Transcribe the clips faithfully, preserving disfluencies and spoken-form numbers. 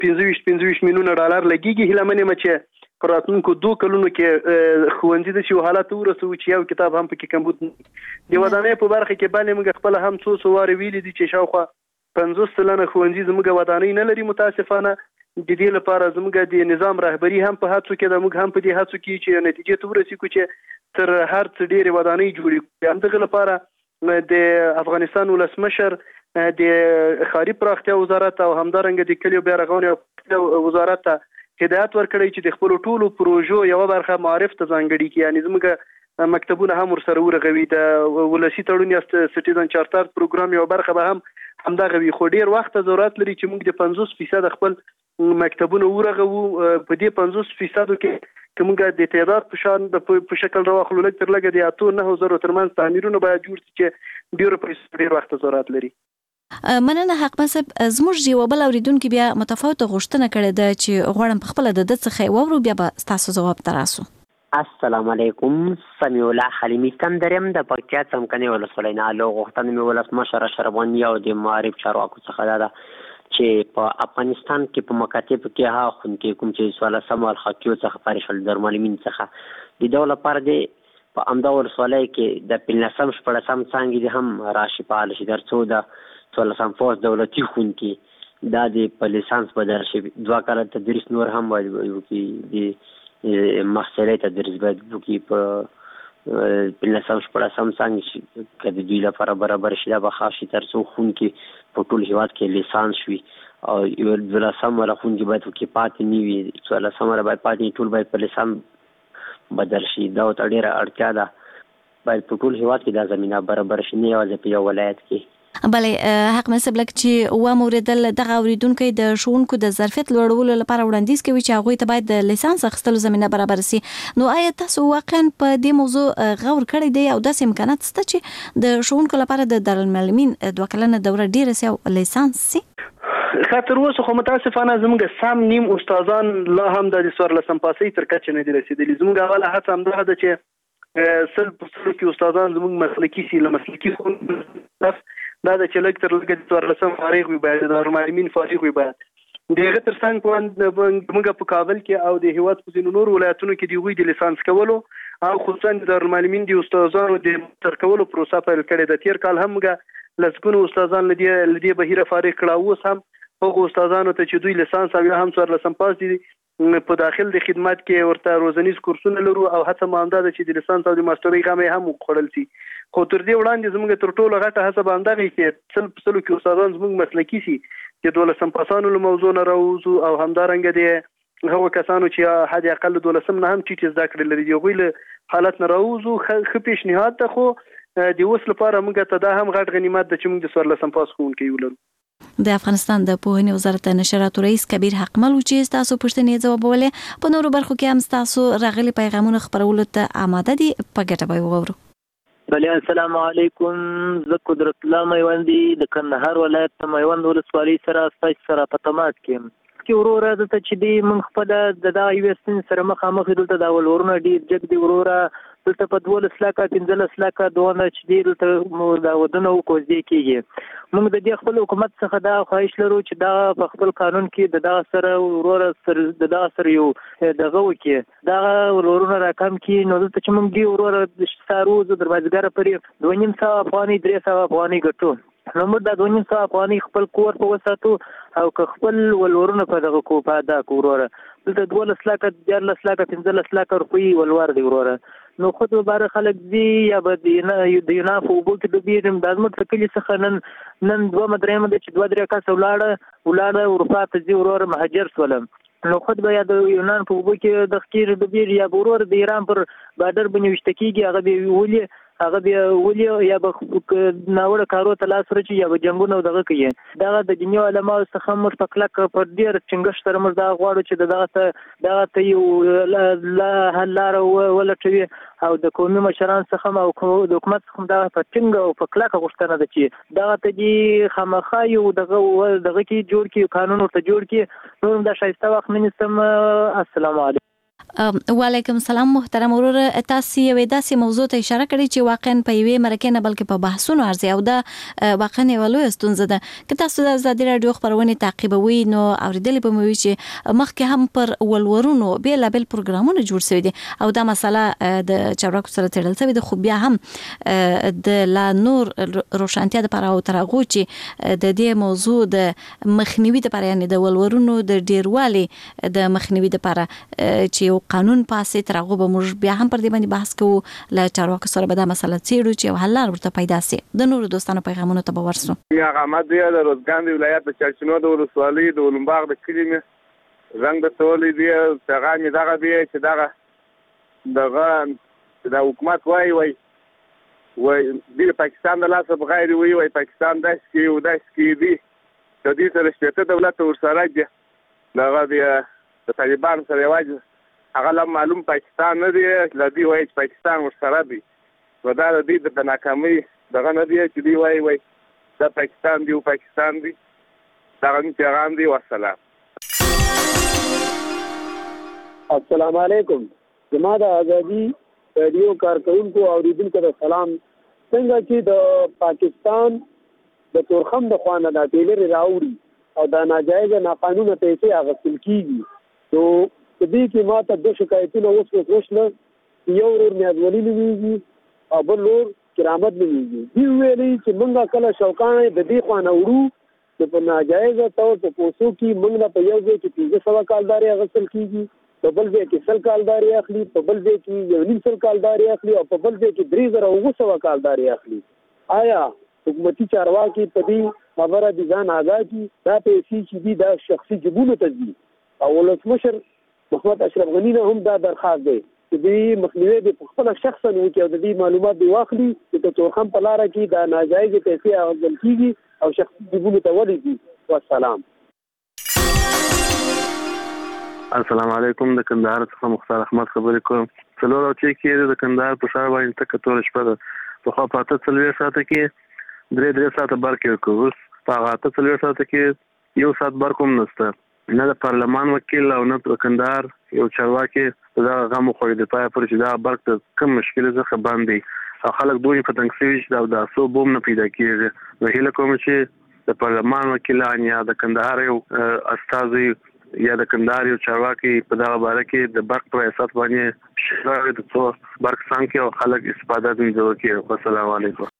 پنځه ویشت پنځه ویشت میلیونه ډالر لګیږي. هیله من یم چې په راتلونکو دوه کلونو کې ښوونځي د شي حالت ورسوي چې یو کتاب هم پکې کمبود نه د ودانۍ په برخه کې باندې موږ خپل هم څو څو واره ویلي دي چې شاوخوا پنځوس سلنه ښوونځي زموږ ودانۍ نه لري. متاسفانه د دې لپاره زموږ د نظام رهبري هم په هڅو کې د موږ هم په دې هڅو کې چې نتیجې ته ورسېږو چې تر هر څه ډېرې ودانۍ جوړې کړو. همدغه لپاره د افغانستان ولسمشر د ښاري پراختیا وزارت او همدارنګه د کلیو بیا رغونې وزارت ته هدایت ورکړی چې د خپلو ټولو پروژو یوه برخه معارف ته ځانګړي کړي. یعنې زموږ مکتبونه هم ورسره ورغوي. د ولسي تړون یا سټیزن چارټر پروګرام یوه برخه به هم همدغه وي. خو ډېر وخت ضرورت لري چې موږ د پنځوس فیصد خپل مکتبونه ورغوو. په دې پنځوس فیصدو کې که موږ د تعداد په شان په شکل راواخلو لږ تر لږه د اتو نهو زرو ترمنځ تعمیرونه باید جوړ شي چې ډېرو پیسو ډېر وخت ضرورت لري. مننه حق صاحب. زموږ یو بل اوریدونکو بیا متفاوته غوښتنه کړې ده چې غواړم په خپل د د څخه وورو بیا به تاسو جواب تراسو. السلام علیکم. سمیع الله حلیمی کندرم د پکتیا څمکني ولسوالۍ نه له غوښتنې مې ولسمشر اشرف غنی او د معارف چارواکو څخه ده چې په افغانستان کې په مکاتب کې ها خون کې کوم چې سوال سمال خاکیو څخه فارشل در معلمین څخه د دولت پر دې په امدا ولسوالۍ کې د پنځم شپږم څنګه دي هم راشي پال شي درڅو د څولسم فوز دولتي خون کې دا د په لیسانس بدل شي. دوه کاله تدریس نور هم وایي چې د محصلې تدریس باید وکړي په پنځم شپږم څنګه شي چې د دوی لپاره برابر شي. دا به خاصي ترڅو خون کې په ټول هیواد کې لیسانس وي او یو دولسم ولا خون کې باید وکړي پاتې نه وي. څولسم ولا باید پاتې ټول باید په لیسانس بدل شي. دا ورته ډېره اړتیا ده. باید په ټول هیواد کې دا زمینه برابر شي، نه یوازې په یو ولایت کې. بله حق مصب لک چې و موردل دغه اوریدونکو د ښوونکو د ظرفیت لوړولو لپاره وړاندیز کوي چې هغوی ته باید د لیسانس اخیستلو زمینه برابر شي. نو آیا تاسو واقعا په دې موضوع غور کړی دی او داسې امکانات شته چې د ښوونکو لپاره د دارالمعلمین دوه کلنه دوره ډیره سي او لیسانس سي؟ خاطر اوسه خو متاسفانه زموږ سم نیم استادان لا هم د څوارلسم پاسۍ تر کچې نه دي رسېدلي. زموږ اوله هڅه همدغه ده چې سل په سلو کې استادان زموږ مسلکي سي. له مسلکي ښوونکو دا د چې لږ تر لږه د څوارلسم فارغ وي، باید د دارالمعلمین فارغ وي. باید د هغه تر څنګ موږ په کابل کې او د هیواد په ځینو نور ولایتونو کې د هغوی د لیسانس کولو او خصوصا د دارالمعلمین د استادانو د مقرر کولو پروسه پیل کړې ده. تېر کال هم موږ لسګونو استادان له دې بهیره فارغ کړه. اوس هم هغو استادانو ته چې دوی لیسانس او یا هم څوارلسم پاس دي په داخل د خدمت کې ورته روزنیز کورسونه لرو او هڅه مو همدا ده چې د لیسانس او د ماسټرۍ غم یې هم وخوړل شي. خو تر دې وړاندې زموږ تر ټولو غټه هڅه به همدغه وي چې سل په سلو کې استادان زموږ مسلکي سي، چې دولسم پاسانو له موضوع نه راووځو او همدارنګه د هغو کسانو چې حد اقل دولسم نه هم ټیټې زده کړې لري د هغوی له حالت نه راووځو. ښه پیشنهاد ده. خو د اوس لپاره موږ ته دا هم غټ غنیمت ده چې موږ د څوارلسم پاس ښوونکي ولرو. د افغانستان د پوهنې وزارت نشراتو رئیس کبیر حقمل چې تاسو پوښتنې ځوابولې په نورو برخو کې هم تاسو راغلي پیغامونه خپرولو ته آماده دي. په ګټه به وورو. بله السلام علیکم. زه قدرت الله میوندي د کندهار ولایت د میوند ولسوالۍ سره ستاسو سره په تماس کې کې وروره دلته چې دی موږ خپله د دغه یوې ستونزې سره مخامخ یو. دلته دا ولورونه ډېر جګ دي وروره. دلته په دولس لاکه پنځلس لاکه دونه چې دی دلته دا ودونه وکوزدې کېږي. موږ د دې خپل حکومت څخه دا خواهش لرو چې دا په خپل قانون کې د دغه سره وروره سر د دغه سره یو دغه وکړي، دغه ولورونه راکم کړي. نو دلته چې موږ دی وروره د سارو د دروازګاره پرې دوه نیم سوه افغانۍ درې سوه افغانۍ ګټو. نو موږ دا دوه نیم سوه افغانۍ خپل کور په وساتو او که خپل ولورونه په دغه کو په ادا کو وروره. دلته دولس لاکه دیارلس لاکه پنځلس لاکه روپۍ ولور دی وروره. نو خود باره خلک دی یا به د یوناف اوبو کې ډوبېږم. دا زموږ د کلي څخه نن نن دوه درېیمه ده چې دوه درې کسه ولاړه ولاړه اروپا ته ځي وروره مهاجر شولم. نو خود به یا د یونان په اوبو کې د ښکېر ډوبېږي یا به وروره د ایران پر بارډر باندې ویشته کېږي. هغه به ولي هغه بیا ولي یا به ناوړه کارو ته لاس ورچي یا به جنګونه دغه کوي. دغه د دنیا علماو څخه موږ په کلکه پر ډېر ټینګښت سره موږ دغه غواړو چې دغه ته دغه ته یو حل لاره ولټوي او د قومي مشرانو څخه او د حکومت څخه دغه په ټینګه او په کلکه غوښتنه ده چې دغه ته دې خامخا یو دغه دغه کې جوړ کړي، قانون ورته جوړ کړي. نور دا ښایسته وخت نه نیسم. السلام علیکم. وعلیکم السلام محترم ورور. تاسو یو داسې موضوع ته اشاره کړې چې واقعا په یوې مرکه نه بلکې په بحثونو ارزي او دا واقعا یو لوی ستونزه ده. که تاسو د ازادي رادیو خبرونه تعقیبوي نو اوریدلې به مو وي چې مخکې هم پر ولورونو بیلابل پروګرامونه جوړ شوي دي او دا مسله د چارواکو سره تړل شوې ده، خو بیا هم د لا نور روشنتیا لپاره او تر هغه چې د دې موضوع د مخنیوي لپاره یعنی د ولورونو د ډیروالي د مخنیوي لپاره چې قانون پاسې تر هغه به موږ بیا هم پر دې باندې بحث کوو. له چارواکو سره به دا مسله څېړو چې یو حل لار ورته پیدا سي. د نورو دوستانو پیغامونو ته به ورسو. یا احمد دی د روزګان دی ولایت د چرچینو د ولسوالۍ د ولومباغ د کلي مې رنګ د تولې دی څنګه مې دغه دی چې دغه دغه د حکومت وای وای وای د پاکستان د لاسه بغیر وای وای پاکستان داس کې او داس کې دی د دې سره شته دولت ورسره دی دغه دی د طالبان سره واجب هغه لا معلوم پاکستان نه دی لدی وای چې پاکستان ورسره دی ودا د دې د ناکامۍ دغه نه دی چې دی وای وای دا پاکستان دی او پاکستان دی دا غن پیغام دی. والسلام. السلام علیکم. زما د ازادي رادیو کارکونکو اوریدونکو ته سلام. څنګه چې د پاکستان د تورخم د خوانه د ټیلر راوړي او دا ناجایز ناقانونه پیسې اغوستل کیږي نو دې کې ماته د شکایتونو اوس وښله یو ورور میادولي نومیږي او بل ورور کرامت نومیږي. دی ویلي چې موږ کله شوقانه د دې خوانه وړو چې په ناجایز تور په پوسو کې موږ په یو ځای کې پنځه سوه کالداري اغوستل کیږي، په بل ځای کې سل کالداري اخلي، په بل ځای کې یو نیم سل کالداري اخلي او په بل ځای کې درې زره اووه سوه کالداري اخلي. آیا حکومتي چارواکي په دې خبره دي ځان آګاه کړي؟ دا پیسې چې دي دا شخصي جیبونو ته ځي او ولسمشر محمد اشرف غنی نه هم دا درخواست دی چې دې مخنیوي د خپل شخصا وکړي او د دې معلومات دی واخلي چې د تورخم په لاره کې دا ناجایز پیسې اخیستل کیږي او شخصي جیبونو ته ولېږي. والسلام. السلام علیکم. د کندهار څخه مختار احمد خبرې کوم. څلور او چې کې د کندهار په ښار باندې تک تور شپه ده په خوا پاته څلوېښت ساعته کې درې درې ساعته برق ورکوي. اوس په هغه اته څلوېښت ساعته کې یو ساعت برق هم نشته. نه د پارلمان وکیل او نه د کندهار یو چارواکي په دغه غم وخوړي د پای پر چې دا برق ته کم مشکل څخه باندې او خلک دوی په تنګ شوي چې دا د اسو بوم نه پیدا کیږي. نو هیله کوم چې د پارلمان وکیلان یا د کندهار یو استازي یا د کندهار یو چارواکي په دغه باره کې د برق پر اساس باندې شرایط د څو برق څنګه او خلک استفاده کوي ځکه. السلام علیکم.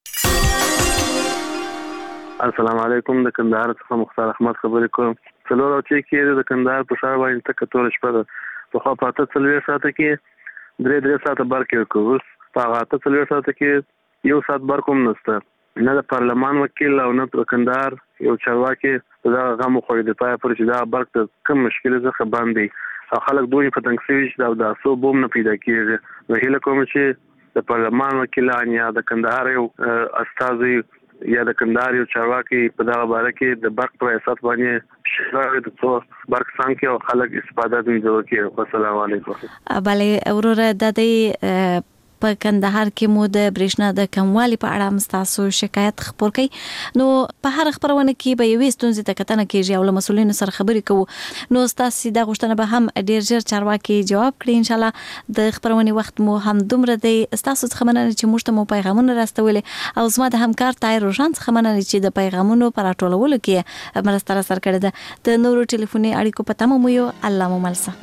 السلام علیکم. د کندهار څخه مختار احمد خبرې کوم. څلور او چې کې د کندهار په ښار باندې تک تور شپه ده په خوا پاته څلوېښت ساعته کې درې درې ساعته برق ورکوي. اوس په هغه اته څلوېښت ساعته کې یو ساعت برق هم نشته. نه د پارلمان وکیل او نه د کندهار یو چارواکي په دغه غم وخوړي د پای پر چې دا برق ته کم مشکل څخه باندې او خلک دوی په تنګ شوي چې دا د اسو بوم نه پیدا کیږي. نو هیله کوم چې د پارلمان وکیلان یا د کندهار یو استازي یا د کندهار یو چارواکي په دغه باره کې د برق پر اساس باندې شرایط د څو برق څنګه او خلک استفاده کوي ځکه. السلام علیکم. بله ورور د دې په کندهار کې مو د برېښنا د کموالي په اړه مستاسو شکایت خبر کړي نو په هر خبرونه کې به یوې ستونزې ته کتنه کیږي او له مسولینو سره خبرې کوو نو تاسو د غوښتنه به هم ډیر ژر چارواکي جواب کړي ان شاء الله. د خبرونه وخت مو هم دومره دی تاسو څخه مننه چې موږ ته مو پیغامونه راستولې او زما د همکار طاهر روشن څخه مننه چې د پیغامونو پر راټولولو کې مرسته را سره کړې ده. د نورو ټلیفوني اړیکو په تمه مو یو الله مو ملسه.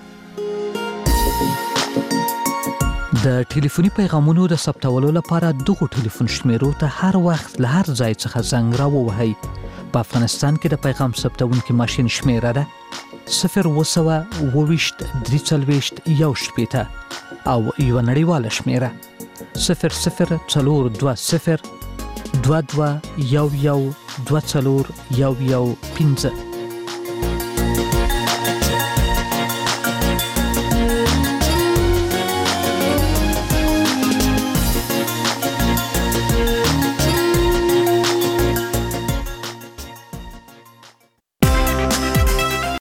د ټلیفوني پیغامونو د ثبتولو لپاره دغه ټلیفون شمیرو ته هر وخت له هر ځای څخه زنګ راووهئ. په افغانستان کې د پیغام ثبتونکي ماشین شمیره ده صفر اووه سوه اووه ویشت درې څلوېښت یو شپېته او یوه نړیواله شمیره صفر صفر څلور دوه صفر دوه دوه یو یو دوه څلور یو یو پنځه.